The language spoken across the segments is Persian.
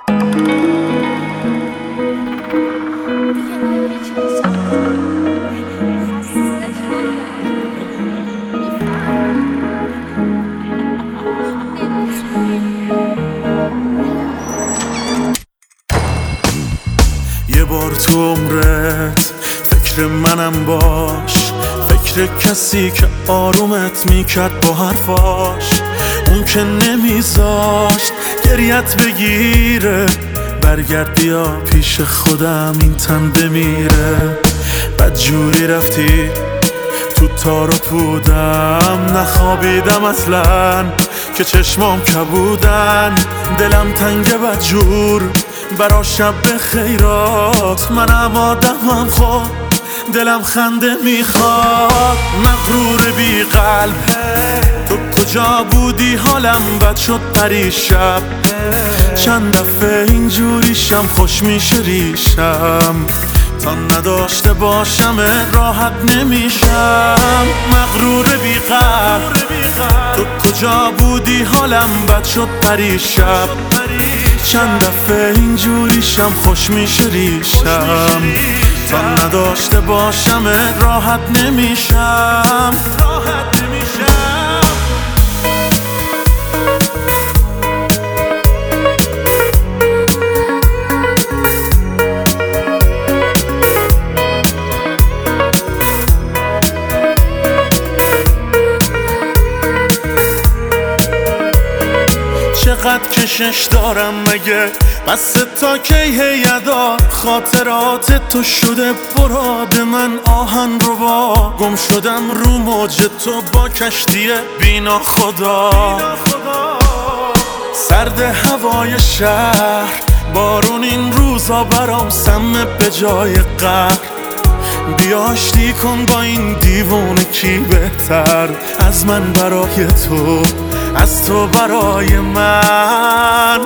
یه بار تو عمرت فکر منم باش، فکر کسی که آرومت میکرد با حرفاش، اون که نمیذاشت گریت بگیره. برگرد بیا پیش خودم این تن بمیره. بدجوری رفتی تو تارات بودم، نخوابیدم اصلا که چشمام کبودن. دلم تنگ بدجور برا شب خیرات، منم آدمم خود دلم خنده میخواد. مغرور بی قلب تو کجا بودی؟ حالم بد شد پریشب، چند دفعه اینجوریشم خوش میشه ریشم. تا نداشته باشم راحت نمیشم. مغرور بی قلب تو کجا بودی؟ حالم بد شد پریشب، چند دفعه اینجوریشم خوش میشه ریشم. تا نداشته باشم راحت نمیشم. چقدر کشش دارم مگه؟ بس تا کی هیدا؟ خاطرات تو شده براد من آهن رو با. گم شدم رو موج تو با کشتی بینا خدا. سرد هوای شهر، بارون این روزا برام سمه به جای قهر. بیا آشتی کن با این دیوونه، کی بهتر از من برای تو، از تو برای من.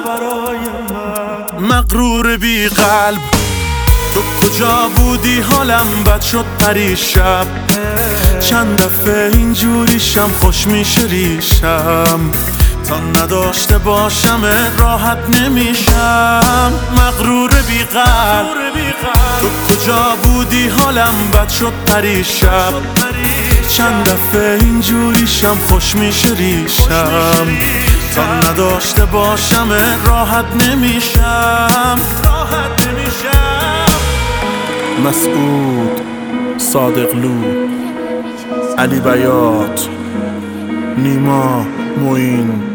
مغرور بی قلب تو کجا بودی؟ حالم بد شد پریشب، چند دفعه اینجوریشم خوش میشه ریشم. تا نداشته باشم راحت نمیشم. مغرور بی قلب تو کجا بودی؟ حالم بد شد پریشب، چند دفعه اینجوریشم خوش میشه ریشم. تا نداشته باشم راحت نمیشم. مسعود، صادقلو، علی بیات، نیما، معین.